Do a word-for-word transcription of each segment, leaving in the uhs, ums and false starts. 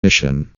Mission.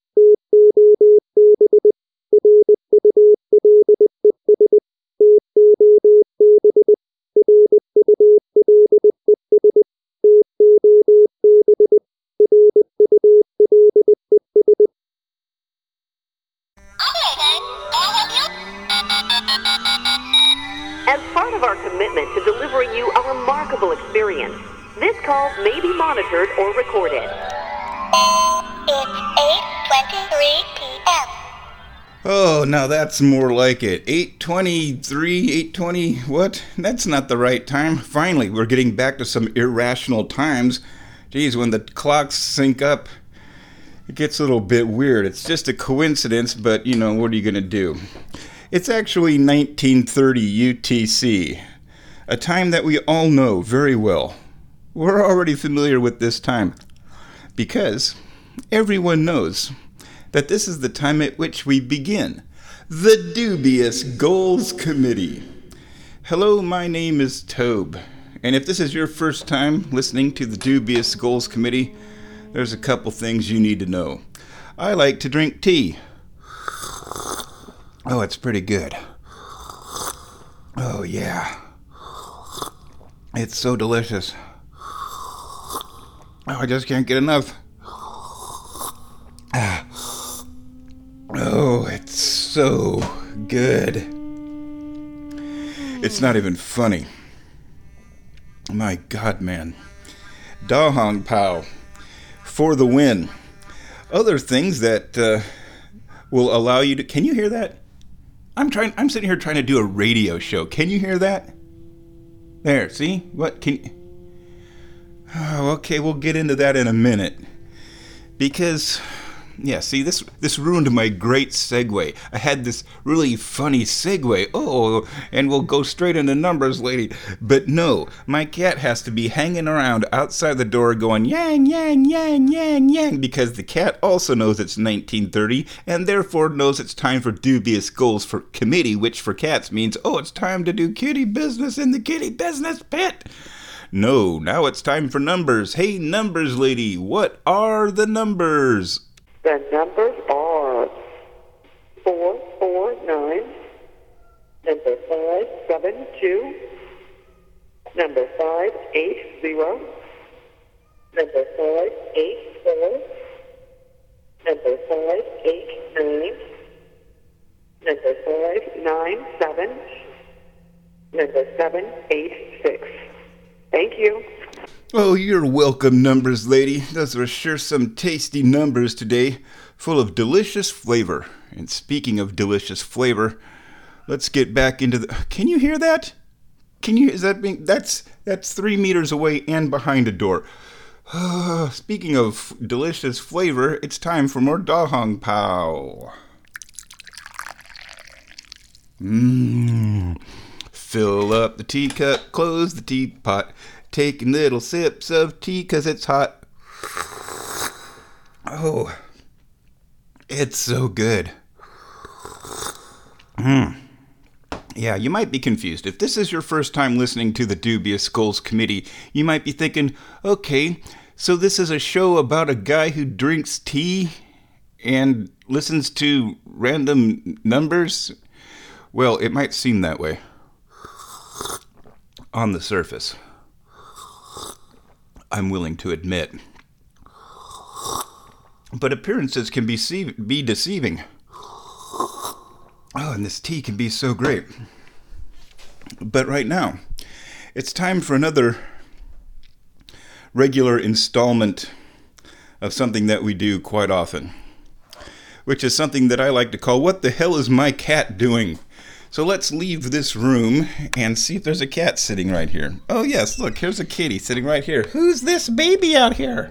As part of our commitment to delivering you a remarkable experience, this call may be monitored or recorded. It's eight twenty-three p.m. Oh, now that's more like it. eight twenty-three, eight twenty, what? That's not the right time. Finally, we're getting back to some irrational times. Geez, when the clocks sync up, it gets a little bit weird. It's just a coincidence, but, you know, what are you going to do? It's actually nineteen thirty U T C, a time that we all know very well. We're already familiar with this time because everyone knows that this is the time at which we begin the Dubious Goals Committee. Hello, my name is Tobe, and if this is your first time listening to the Dubious Goals Committee, there's a couple things you need to know. I like to drink tea. Oh, it's pretty good. Oh, yeah. It's so delicious. Oh, I just can't get enough. Ah. Oh, it's so good. It's not even funny. My God, man. Da Hong Pao for the win. Other things that uh, will allow you to... Can you hear that? I'm trying. I'm sitting here trying to do a radio show. Can you hear that? There, see? What can... Oh, okay, we'll get into that in a minute. Because... Yeah, see, this this ruined my great segue. I had this really funny segue. Oh, and we'll go straight into numbers, lady. But no, my cat has to be hanging around outside the door going yang, yang, yang, yang, yang, because the cat also knows it's nineteen thirty and therefore knows it's time for Dubious Goals for Committee, which for cats means, oh, it's time to do kitty business in the kitty business pit. No, now it's time for numbers. Hey, numbers, lady, what are the numbers? The numbers are four four nine, number five seven two, number five eight zero, number five eight four, number five eight nine, number five nine seven, number seven eight six. Thank you. Oh, you're welcome, numbers lady. Those are sure some tasty numbers today, full of delicious flavor. And speaking of delicious flavor, let's get back into the... Can you hear that? Can you... Is that being... That's, that's three meters away and behind a door. Uh, speaking of delicious flavor, it's time for more Da Hong Pao. Mmm. Fill up the teacup, close the teapot. Taking little sips of tea 'cause it's hot. Oh, it's so good. Mm. Yeah, you might be confused. If this is your first time listening to the Dubious Goals Committee, you might be thinking, okay, so this is a show about a guy who drinks tea and listens to random numbers? Well, it might seem that way on the surface. I'm willing to admit. But appearances can be see- be deceiving. Oh, and this tea can be so great. But right now, it's time for another regular installment of something that we do quite often, which is something that I like to call, What the Hell is My Cat Doing? So let's leave this room and see if there's a cat sitting right here. Oh yes, look, here's a kitty sitting right here. Who's this baby out here?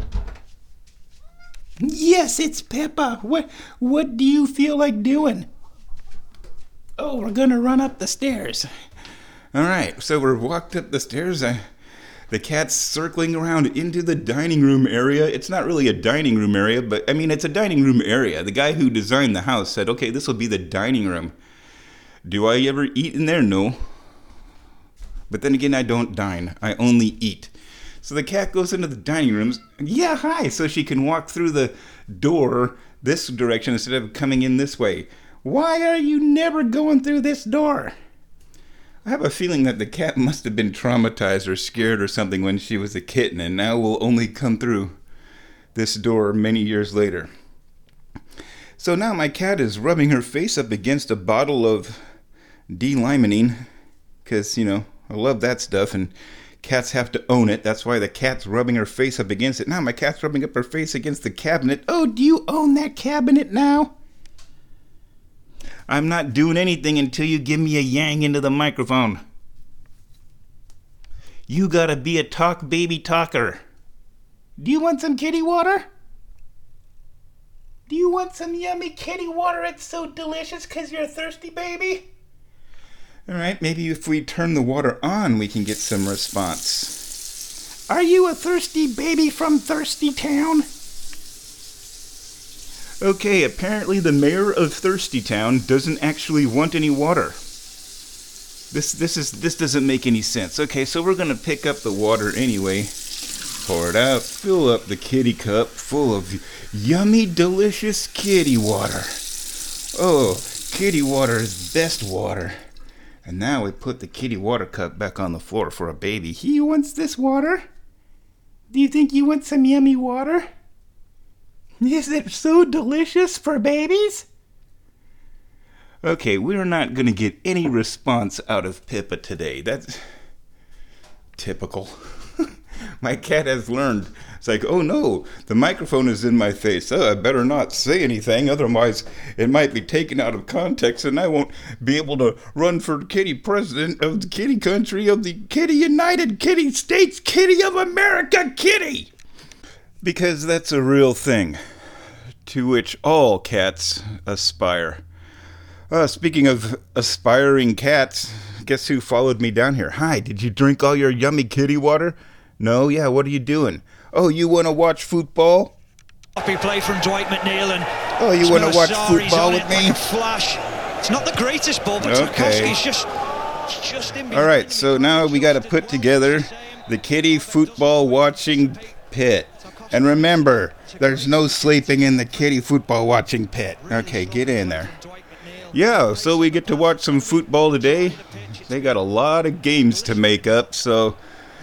Yes, it's Peppa. What what do you feel like doing? Oh, we're gonna run up the stairs. All right, so we're walked up the stairs. Uh, the cat's circling around into the dining room area. It's not really a dining room area, but I mean, it's a dining room area. The guy who designed the house said, okay, this will be the dining room. Do I ever eat in there? No. But then again, I don't dine. I only eat. So the cat goes into the dining rooms. Yeah, hi. So she can walk through the door this direction instead of coming in this way. Why are you never going through this door? I have a feeling that the cat must have been traumatized or scared or something when she was a kitten and now will only come through this door many years later. So now my cat is rubbing her face up against a bottle of D-limonene because, you know, I love that stuff and cats have to own it. That's why the cat's rubbing her face up against it. Now my cat's rubbing up her face against the cabinet. Oh, do you own that cabinet now? I'm not doing anything until you give me a yang into the microphone. You gotta be a talk baby talker. Do you want some kitty water? Do you want some yummy kitty water? It's so delicious because you're thirsty, baby. All right, maybe if we turn the water on, we can get some response. Are you a thirsty baby from Thirsty Town? Okay, apparently the mayor of Thirsty Town doesn't actually want any water. This this is this doesn't make any sense. Okay, so we're gonna pick up the water anyway. Pour it out, fill up the kitty cup full of yummy, delicious kitty water. Oh, kitty water is best water. And now we put the kitty water cup back on the floor for a baby. He wants this water? Do you think you want some yummy water? Is it so delicious for babies? Okay, we're not going to get any response out of Pippa today. That's typical. My cat has learned. It's like, oh no, the microphone is in my face. Oh, I better not say anything, otherwise it might be taken out of context and I won't be able to run for kitty president of the kitty country of the Kitty United Kitty States Kitty of America Kitty. Because that's a real thing to which all cats aspire. Uh, speaking of aspiring cats, guess who followed me down here? Hi, did you drink all your yummy kitty water? No? Yeah, what are you doing? Oh, you want to watch football? Happy play from Dwight McNeil and oh, you want to watch football with me? Like flash. It's not the greatest ball, but okay. Tarkowski's just, just in. All right, so now we got to put together the kitty football watching pit. And remember, there's no sleeping in the kitty football watching pit. Okay, get in there. Yeah, so we get to watch some football today. They got a lot of games to make up, so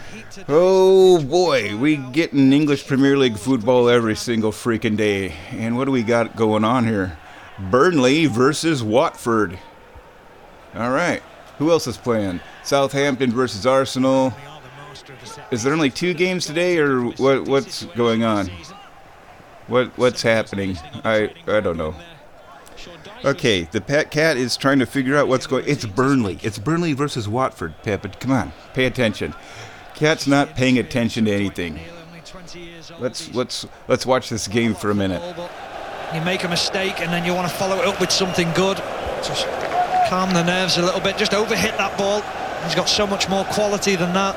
oh boy, we get in English Premier League football every single freaking day. And what do we got going on here? Burnley versus Watford. All right, who else is playing? Southampton versus Arsenal. Is there only two games today, or what? What's going on? What what's happening? I I don't know. Okay, the pet cat is trying to figure out what's going. It's Burnley. It's Burnley versus Watford. Peppa, come on, pay attention. Cat's not paying attention to anything. Let's let's let's watch this game for a minute. You make a mistake and then you want to follow it up with something good. Just calm the nerves a little bit. Just overhit that ball. He's got so much more quality than that.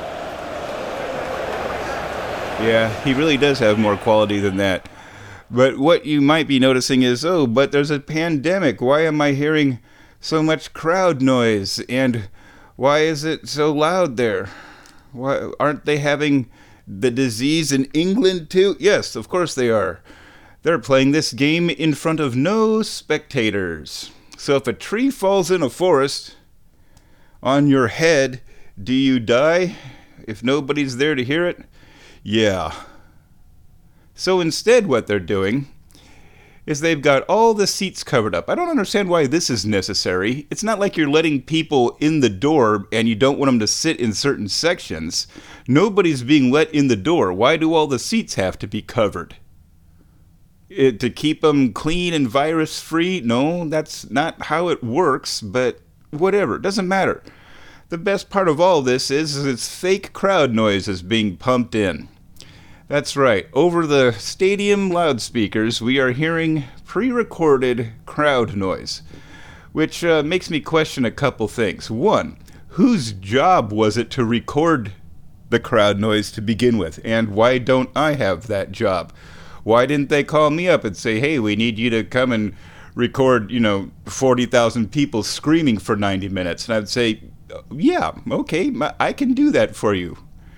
Yeah, he really does have more quality than that. But what you might be noticing is, oh, but there's a pandemic. Why am I hearing so much crowd noise? And why is it so loud there? Why aren't they having the disease in England too? Yes, of course they are. They're playing this game in front of no spectators. So if a tree falls in a forest on your head, do you die if nobody's there to hear it? Yeah. So instead what they're doing is they've got all the seats covered up. I don't understand why this is necessary. It's not like you're letting people in the door and you don't want them to sit in certain sections. Nobody's being let in the door. Why do all the seats have to be covered? It, to keep them clean and virus-free? No, that's not how it works, but whatever. It doesn't matter. The best part of all this is, is it's fake crowd noises being pumped in. That's right. Over the stadium loudspeakers, we are hearing pre-recorded crowd noise, which uh, makes me question a couple things. One, whose job was it to record the crowd noise to begin with? And why don't I have that job? Why didn't they call me up and say, hey, we need you to come and record, you know, forty thousand people screaming for ninety minutes? And I'd say, yeah, okay, I can do that for you.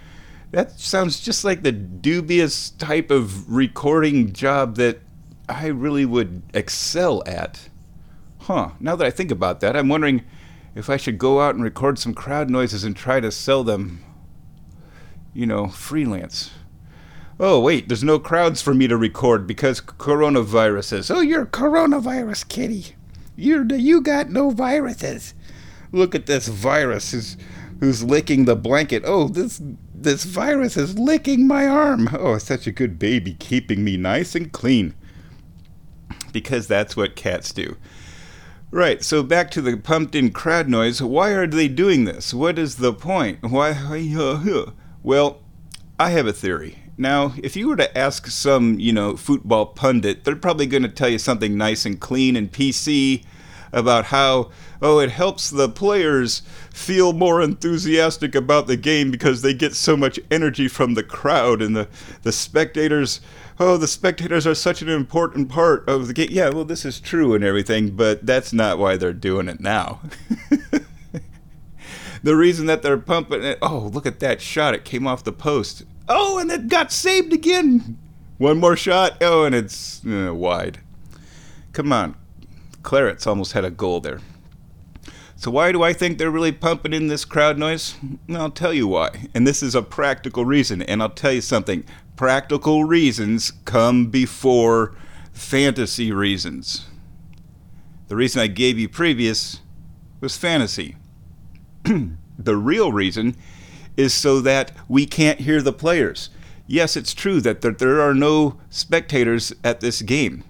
That sounds just like the dubious type of recording job that I really would excel at. Huh, now that I think about that, I'm wondering if I should go out and record some crowd noises and try to sell them, you know, freelance. Oh, wait, there's no crowds for me to record because coronaviruses. Oh, you're coronavirus kitty. You're, you got no viruses. Look at this virus who's, who's licking the blanket. Oh, this this virus is licking my arm. Oh, such a good baby, keeping me nice and clean. Because that's what cats do. Right, so back to the pumped-in crowd noise. Why are they doing this? What is the point? Why? Uh, well, I have a theory. Now, if you were to ask some, you know, football pundit, they're probably going to tell you something nice and clean and P C about how, oh, it helps the players feel more enthusiastic about the game because they get so much energy from the crowd, and the, the spectators, oh, the spectators are such an important part of the game. Yeah, well, this is true and everything, but that's not why they're doing it now. The reason that they're pumping it, oh, look at that shot. It came off the post. Oh, and it got saved again. One more shot. Oh, and it's uh, wide. Come on. Claret's almost had a goal there. So why do I think they're really pumping in this crowd noise? I'll tell you why. And this is a practical reason. And I'll tell you something. Practical reasons come before fantasy reasons. The reason I gave you previous was fantasy. The real reason is so that we can't hear the players. Yes, it's true that there, there are no spectators at this game.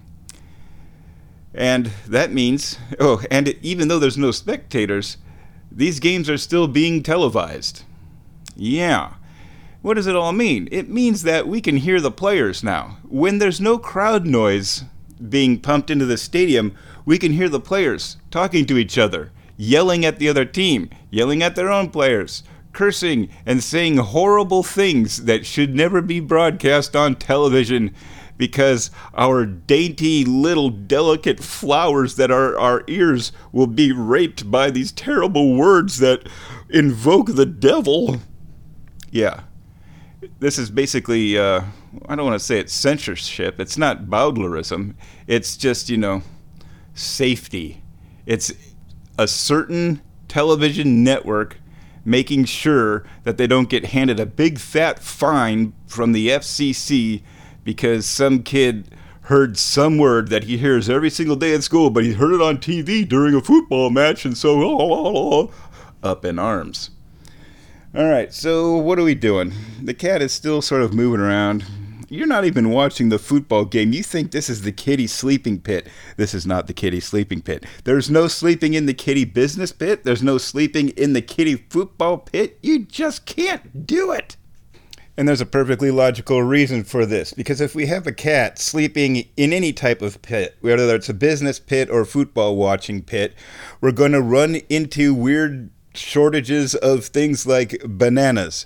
And that means, oh, and it, even though there's no spectators, these games are still being televised. Yeah. What does it all mean? It means that we can hear the players now. When there's no crowd noise being pumped into the stadium, we can hear the players talking to each other, yelling at the other team, yelling at their own players, cursing and saying horrible things that should never be broadcast on television, because our dainty little delicate flowers that are our ears will be raped by these terrible words that invoke the devil. Yeah. This is basically, uh, I don't want to say it's censorship. It's not Bowdlerism. It's just, you know, safety. It's a certain television network making sure that they don't get handed a big fat fine from the F C C because some kid heard some word that he hears every single day at school, but he heard it on T V during a football match, and so oh, oh, oh, up in arms. All right, so what are we doing? The cat is still sort of moving around. You're not even watching the football game. You think this is the kitty sleeping pit. This is not the kitty sleeping pit. There's no sleeping in the kitty business pit. There's no sleeping in the kitty football pit. You just can't do it. And there's a perfectly logical reason for this, because if we have a cat sleeping in any type of pit, whether it's a business pit or football watching pit, we're going to run into weird shortages of things like bananas.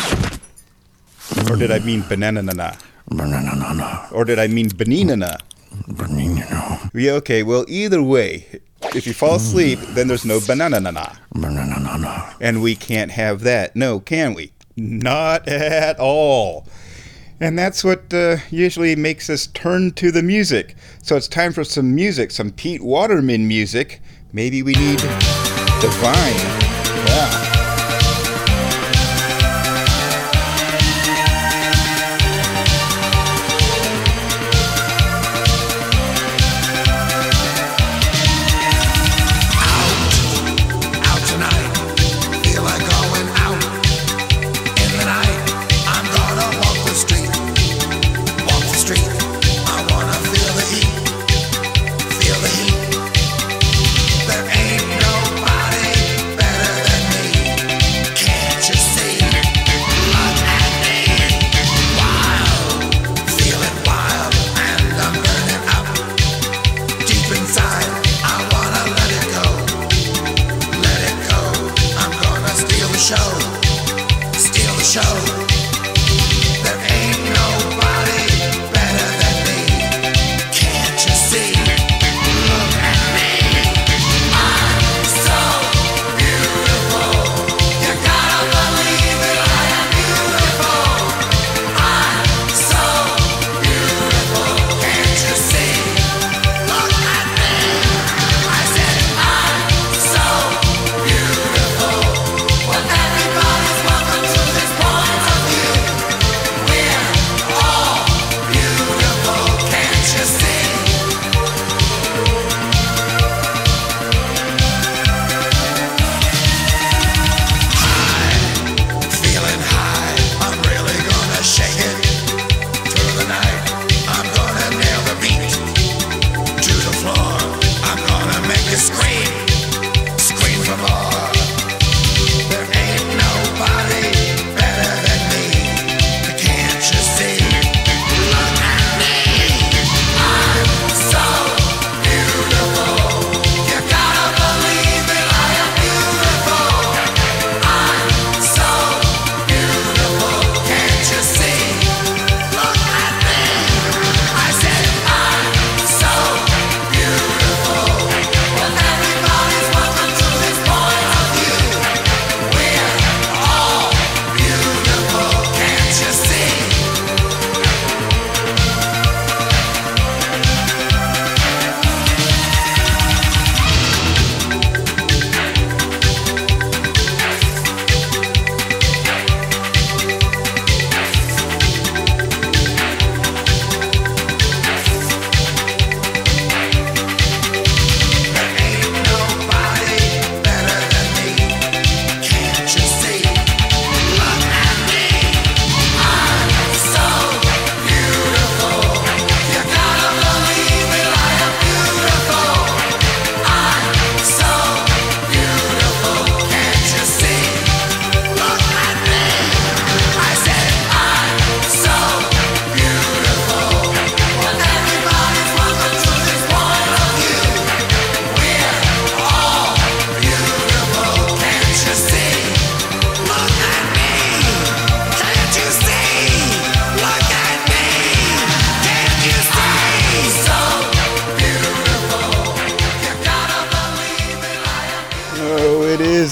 Or did I mean banana-na-na? Banana-na-na. Or did I mean banana-na? Banana-na. Yeah, okay, well, either way, if you fall asleep, then there's no banana-na-na. Banana-na-na. And we can't have that. No, can we? Not at all. And that's what uh, usually makes us turn to the music. So it's time for some music, some Pete Waterman music. Maybe we need Divine. Yeah. There ain't nobody better than me.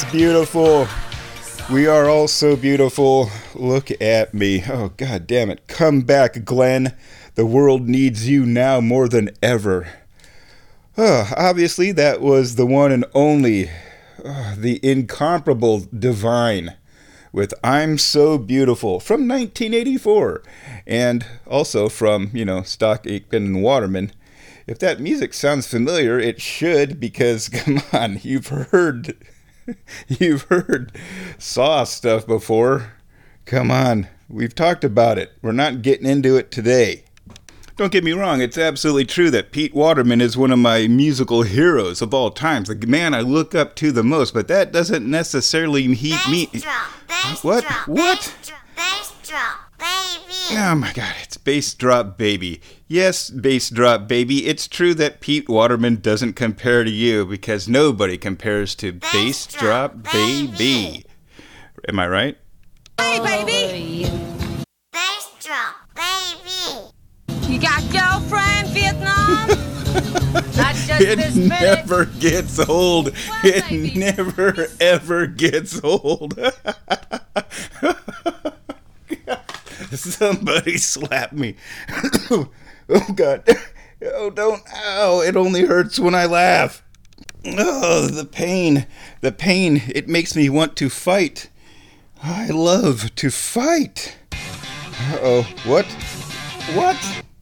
beautiful. We are all so beautiful. Look at me. Oh, God damn it. Come back, Glenn. The world needs you now more than ever. Oh, obviously, that was the one and only, oh, the incomparable Divine with I'm So Beautiful from nineteen eighty-four. And also from, you know, Stock Aitken and Waterman. If that music sounds familiar, it should, because, come on, you've heard, you've heard Saw stuff before. Come on, we've talked about it. We're not getting into it today. Don't get me wrong, it's absolutely true that Pete Waterman is one of my musical heroes of all times, the man I look up to the most, but that doesn't necessarily he, mean... What? What? Bass drop, baby. Oh my God, it's Bass Drop Baby. Yes, Bass Drop Baby. It's true that Pete Waterman doesn't compare to you because nobody compares to Bass Drop Baby. Am I right? Hey, baby. Bass drop, baby. You got girlfriend, Vietnam? Not just It this minute. never gets old. It baby. never, ever gets old. Somebody slap me. Oh, God. Oh, don't. Ow. It only hurts when I laugh. Oh, the pain. The pain. It makes me want to fight. I love to fight. Uh-oh. What? What?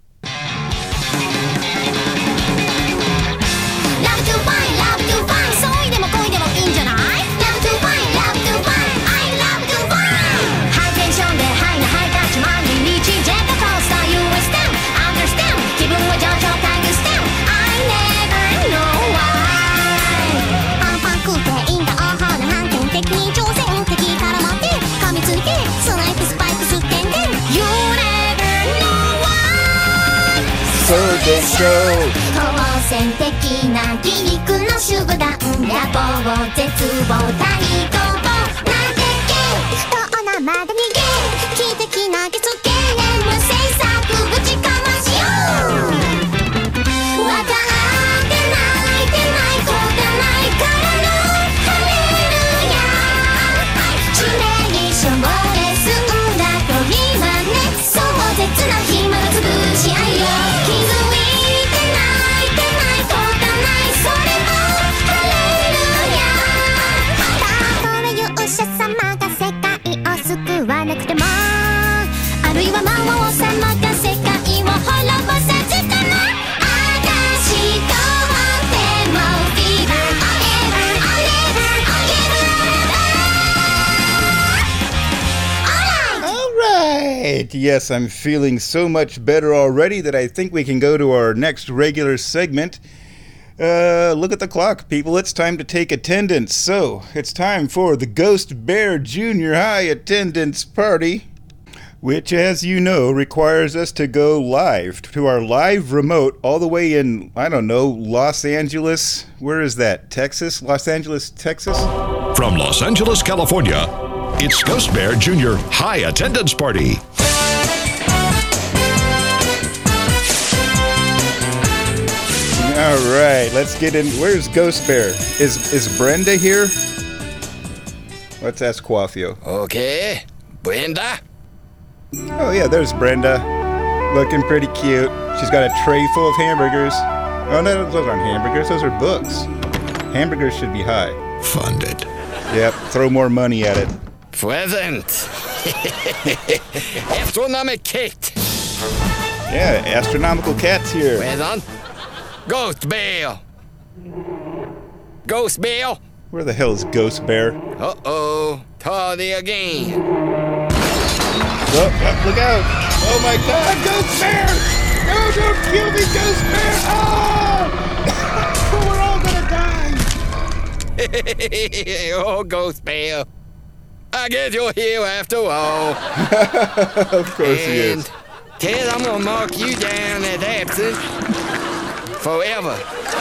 Love to find, love to find. そういでも恋でもいいんじゃない？ Love to find, love to find. I love to find. High tension で high な high touch 万里道ジェットコースター You will stand, understand. 気分は上々タイムスタン I never know why. アンパン食っていいんだアーハーな反転的に挑戦的から待って噛みついてスナイプスパイクすってんで You never know why. So they go. 好戦的なギミックの集団野望絶望大攻防なんてゲーどうなまだ逃げ奇跡投げつけ無制作ぶちかましようわかってないてないことないからのハレルヤ地名にしょぼれすんだと今ね壮絶な暇つぶし合いよ気づいてないてないことないそれもハレルヤたとえ勇者様が世界を救わなくてもあるいは魔王様が世界を滅ぼさずともあたしとってもフィーバー All ever, all ever, all ever, all right. All right. Yes, I'm feeling so much better already that I think we can go to our next regular segment. Uh, look at the clock, people. It's time to take attendance. So, it's time for the Ghost Bear Junior High attendance party, which, as you know, requires us to go live to our live remote all the way in, I don't know, Los Angeles. Where is that? Texas? Los Angeles, Texas? From Los Angeles, California, it's Ghost Bear Junior High Attendance Party. All right, let's get in. Where's Ghost Bear? Is is Brenda here? Let's ask Quafio. Okay, Brenda. Oh yeah, there's Brenda. Looking pretty cute. She's got a tray full of hamburgers. Oh no, those aren't hamburgers, those are books. Hamburgers should be high. Funded. Yep, throw more money at it. Present. Astronomic Kate. Yeah, astronomical cat's here. Present. Ghost Bear. Ghost Bear. Where the hell is Ghost Bear? Uh-oh. Tardy again. Oh, oh, look out! Oh my God, Ghost Bear! No, don't kill me, Ghost Bear! Oh! We're all gonna die! Oh, Ghost Bear. I guess you're here after all. Of course he And is. Ted, I'm gonna mark you down as absent forever.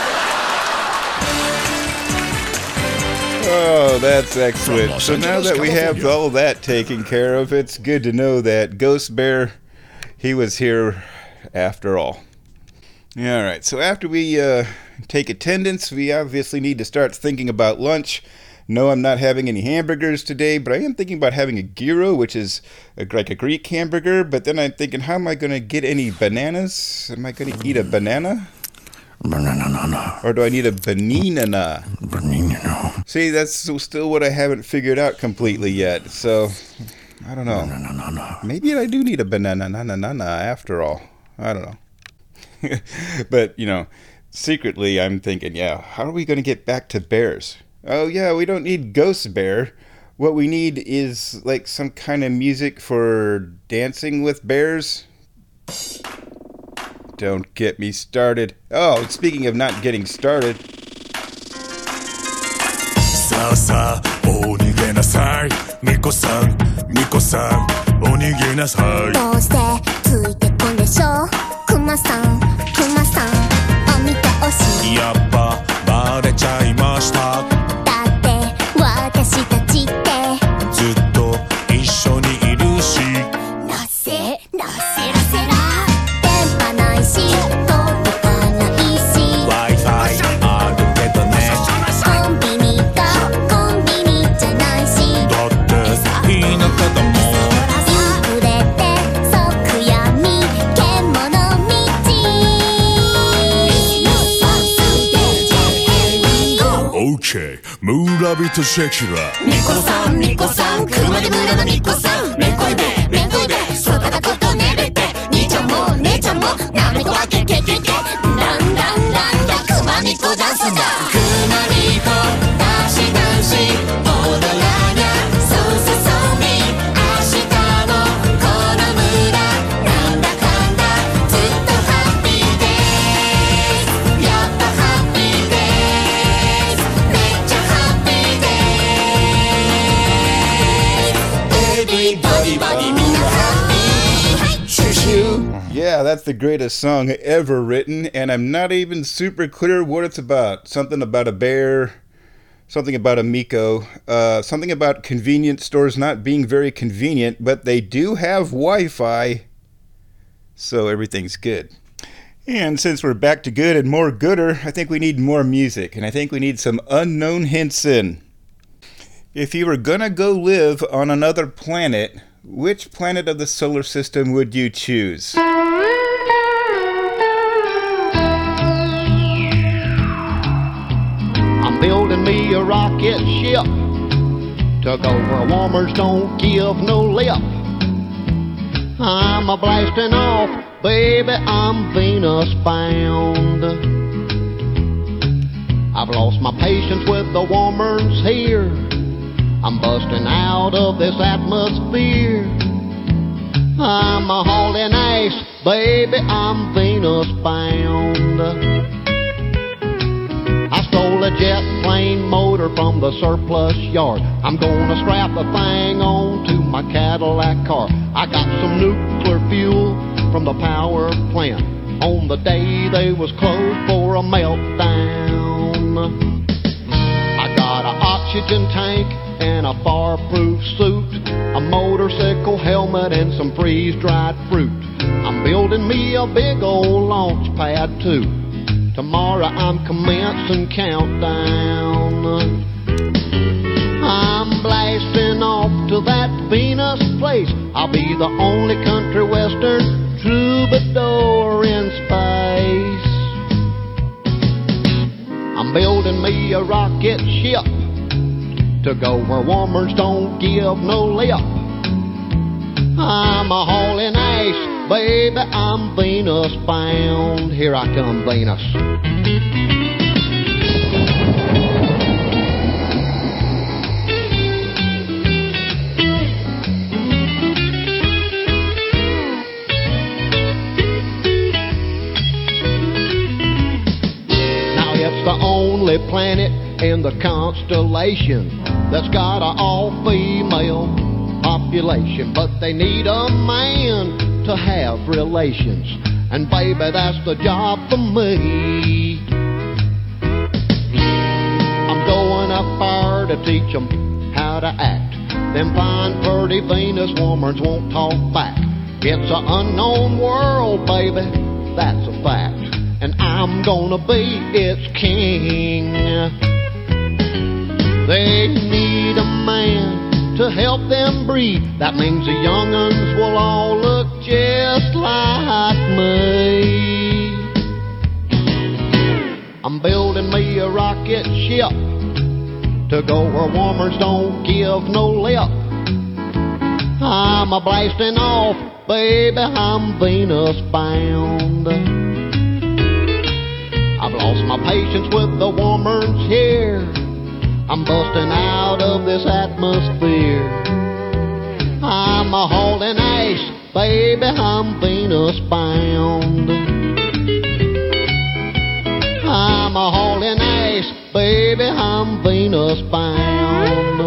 Oh, that's From excellent. Los So now Angeles, that we have California. all that taken care of, it's good to know that Ghost Bear, he was here after all. All right, so after we uh, take attendance, we obviously need to start thinking about lunch. No, I'm not having any hamburgers today, but I am thinking about having a gyro, which is a, like a Greek hamburger. But then I'm thinking, how am I going to get any bananas? Am I going to eat a banana? Banana. Or do I need a banana? Banana. See, that's still what I haven't figured out completely yet. So, I don't know. Banana. Maybe I do need a banana na na na na after all. I don't know. But, you know, secretly I'm thinking, yeah, how are we going to get back to bears? Oh, yeah, we don't need Ghost Bear. What we need is, like, some kind of music for dancing with bears. Don't get me started. Oh, speaking of not getting started. さあさあ、お逃げなさい。ミコさん、ミコさん、お逃げなさい。 どうしてついてこんでしょうクマさん、クマさん、お見ておし。 やっぱバレちゃいました。 だって私たちってずっと一緒にいるし。 なぜ、なぜらせら電波ないし届かないし Wi-Fi あるけどね。 コンビニがコンビニじゃないしだって田舎だもん。 溢れて即闇獣道 OK 村人シェキラ。 ミコさん、ミコさん、熊手村のミコさん、めんこいべ、めんこいべ、そばだことねれて、兄ちゃんも姉ちゃんもなめこわけけけけ、だんだんだんだ熊みこダンスだ。熊みこダンシダンシ踊らにゃ、そうそうそうみ、明日もこの村なんだかんだずっとハッピーデイズ、やっぱハッピーデイズ、めっちゃハッピーデイズ。Everybody,みんなハッピー。 Shoo shoo. Yeah, that's the greatest song ever written, and I'm not even super clear what it's about. Something about a bear, something about a Miko, uh, something about convenience stores not being very convenient, but they do have Wi-Fi, so everything's good. And since we're back to good and more gooder, I think we need more music, and I think we need some Unknown Hinson. If you were gonna go live on another planet, which planet of the solar system would you choose? I'm building me a rocket ship to go where warmers don't give no lip. I'm a blasting off, baby, I'm Venus bound. I've lost my patience with the warmers here. I'm busting out of this atmosphere. I'm a hauling ass, baby, I'm Venus bound. I stole a jet plane motor from the surplus yard. I'm gonna strap the thing on to my Cadillac car. I got some nuclear fuel from the power plant on the day they was closed for a meltdown. I got an oxygen tank and a fireproof suit, a motorcycle helmet and some freeze-dried fruit. I'm building me a big old launch pad too. Tomorrow I'm commencing countdown. I'm blasting off to that Venus place. I'll be the only country western troubadour in space. I'm building me a rocket ship to go where warmers don't give no lip. I'm a hauling ass, baby, I'm Venus bound. Here I come, Venus. Now it's the only planet in the constellation that's got an all-female population, but they need a man to have relations, and baby, that's the job for me. I'm going up there to teach them how to act. Them fine, pretty Venus women won't talk back. It's an unknown world, baby, that's a fact, and I'm gonna be its king. They need a man to help them breed. That means the young'uns will all look just like me. I'm building me a rocket ship to go where warmers don't give no lip. I'm a blasting off, baby, I'm Venus bound. I've lost my patience with the warmers here. I'm busting out of this atmosphere. I'm a hauling ash, baby, I'm Venus bound. I'm a hauling ash, baby, I'm Venus bound.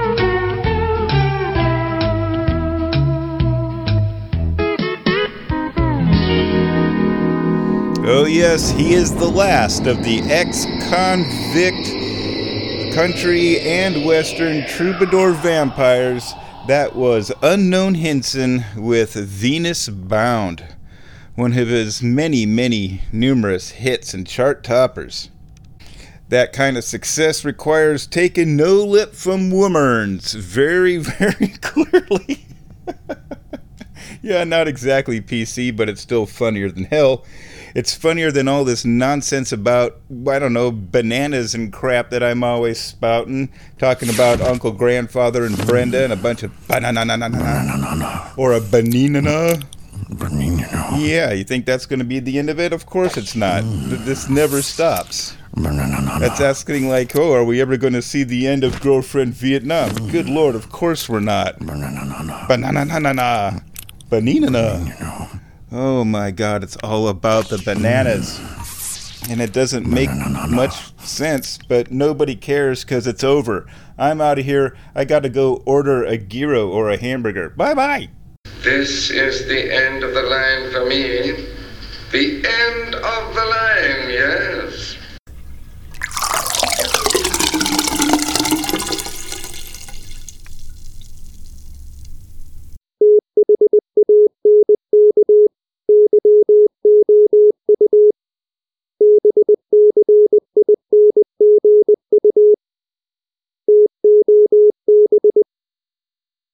Oh yes, he is the last of the ex-convict country and western troubadour vampires. That was Unknown Hinson with Venus Bound, one of his many, many numerous hits and chart toppers. That kind of success requires taking no lip from womerns very, very clearly. Yeah, not exactly P C, but it's still funnier than hell. It's funnier than all this nonsense about, I don't know, bananas and crap that I'm always spouting, talking about Uncle Grandfather and Brenda and a bunch of banana or a banana. Yeah, you think that's going to be the end of it? Of course it's not. This never stops. That's asking like, oh, are we ever going to see the end of Girlfriend Vietnam? Good Lord, of course we're not. Banana. Banana. Oh my God, it's all about the bananas. And it doesn't make much sense, but nobody cares because it's over. I'm out of here. I got to go order a gyro or a hamburger. Bye-bye. This is the end of the line for me. The end of the line, yes.